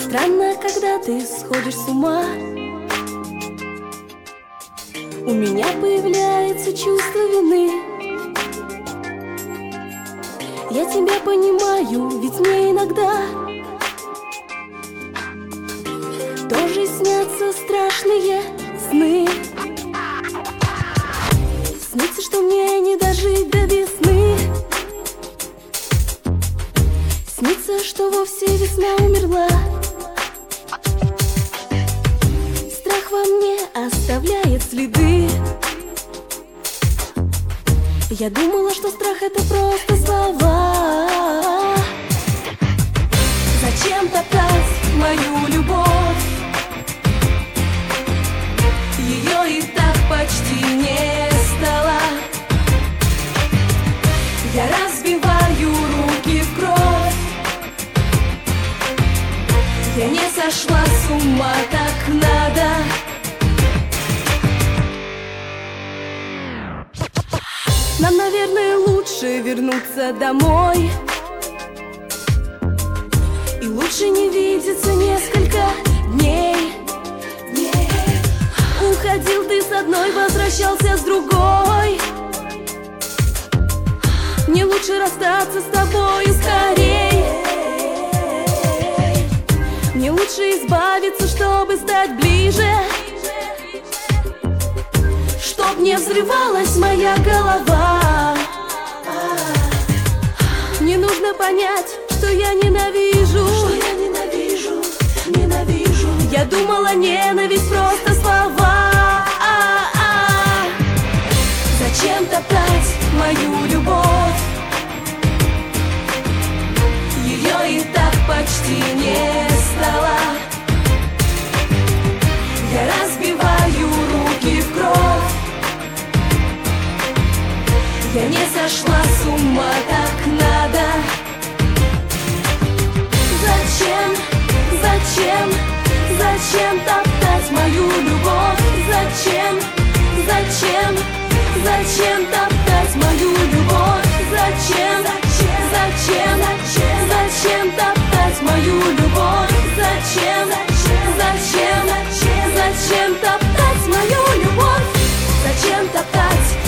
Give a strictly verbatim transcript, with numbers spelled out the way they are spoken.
Странно, когда ты сходишь с ума. У меня появляется чувство вины. Я тебя понимаю, ведь мне иногда тоже снятся страшные сны. Снится, что мне не дожить до весны. Снится, что вовсе весна умерла. Страх во мне оставляет следы. Я думала, что страх — это просто слова. Зачем топтать мою любовь? Ее и так почти не стало. Я разбиваю руки в кровь. Я не сошла с ума, так надо. Нам, наверное, лучше вернуться домой. И лучше не видеться несколько дней. Уходил ты с одной, возвращался с другой. Мне лучше расстаться с тобою скорей. Мне лучше избавиться, чтобы стать ближе. Чтоб не взрывалась моя голова. Мне нужно понять, что я ненавижу. Что я ненавижу, ненавижу. Я думала, ненависть просто слова. Зачем топтать мою любовь? Ее и так почти не стало. Я разбиваю руки в кровь. Я не сошла с ума, так надо. Зачем, зачем, зачем топтать мою любовь? Зачем, зачем, зачем топтать мою любовь? Зачем, зачем, зачем, зачем топтать мою любовь? Зачем, зачем, зачем топтать мою любовь? Зачем топтать